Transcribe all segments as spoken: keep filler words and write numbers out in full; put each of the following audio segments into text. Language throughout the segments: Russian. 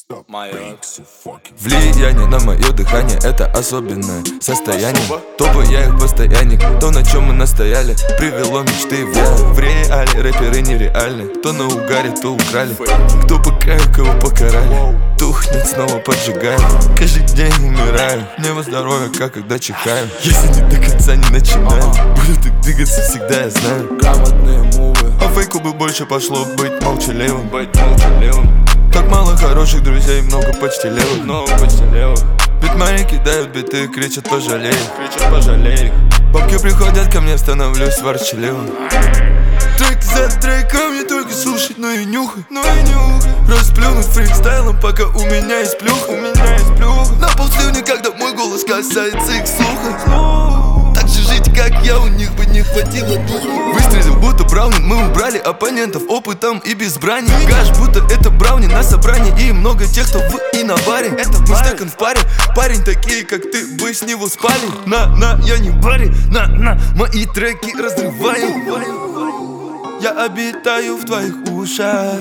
Влияние на мое дыхание — это особенное состояние. Топы я их постоянник, то, на чем мы настояли, привело мечты в реал. В реале рэперы нереальны, то на угаре, то украли. Кто покаял, кого покарали, тухнет, снова поджигаем. Каждый день умираем, небо здоровья, как когда чихаем. Если не до конца не начинаем, буду так двигаться всегда, я знаю. Грамотные мувы, а фейку бы больше пошло быть молчаливым. Быть молчаливым. Так мало хороших друзей, много почти левых. Много почти левых. Битманы кидают биты, кричат пожалей. Кричат пожалей. Бабки приходят ко мне, становлюсь ворчаливым. Трек за треком не только слушать, но и нюхать, но и нюхать. Расплюнуть фристайлом, пока у меня есть плюха. У меня есть плюха. На полсливня, когда мой голос касается их слуха. Так же жить, как я, у них бы не хватило духа. Выстрелил, будто Браунин, мы убрали оппонентов опытом и без брани. Гаш, будто это Брауни на собрании, и много тех, кто в и на баре. Это мы стакан в паре, парень такие, как ты, бы с него спали. На, на, я не баре, на, на, мои треки разрываю. Я обитаю в твоих ушах,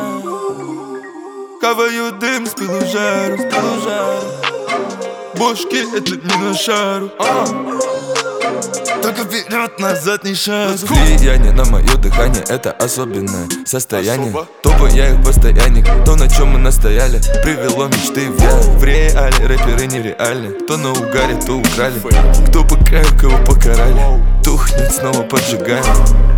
каваю дым, спилу жару, спилу жару. Бошки — это не на шару, а. Только вперед, назад не шаг. Влияние на мое дыхание — это особенное состояние. Топы я их постоянник, то, на чем мы настояли, привело мечты в реал. В реале рэперы нереальны, то на угаре, то украли. Кто покаял, кого покарали, тухнет, снова поджигаем.